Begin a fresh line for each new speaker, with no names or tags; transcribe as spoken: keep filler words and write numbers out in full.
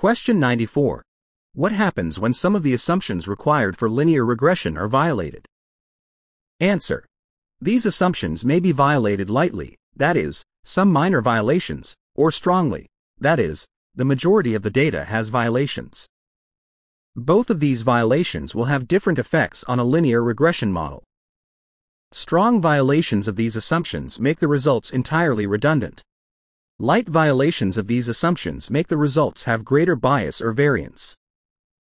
Question ninety-four. What happens when some of the assumptions required for linear regression are violated? Answer. These assumptions may be violated lightly, that is, some minor violations, or strongly, that is, the majority of the data has violations. Both of these violations will have different effects on a linear regression model. Strong violations of these assumptions make the results entirely redundant. Light violations of these assumptions make the results have greater bias or variance.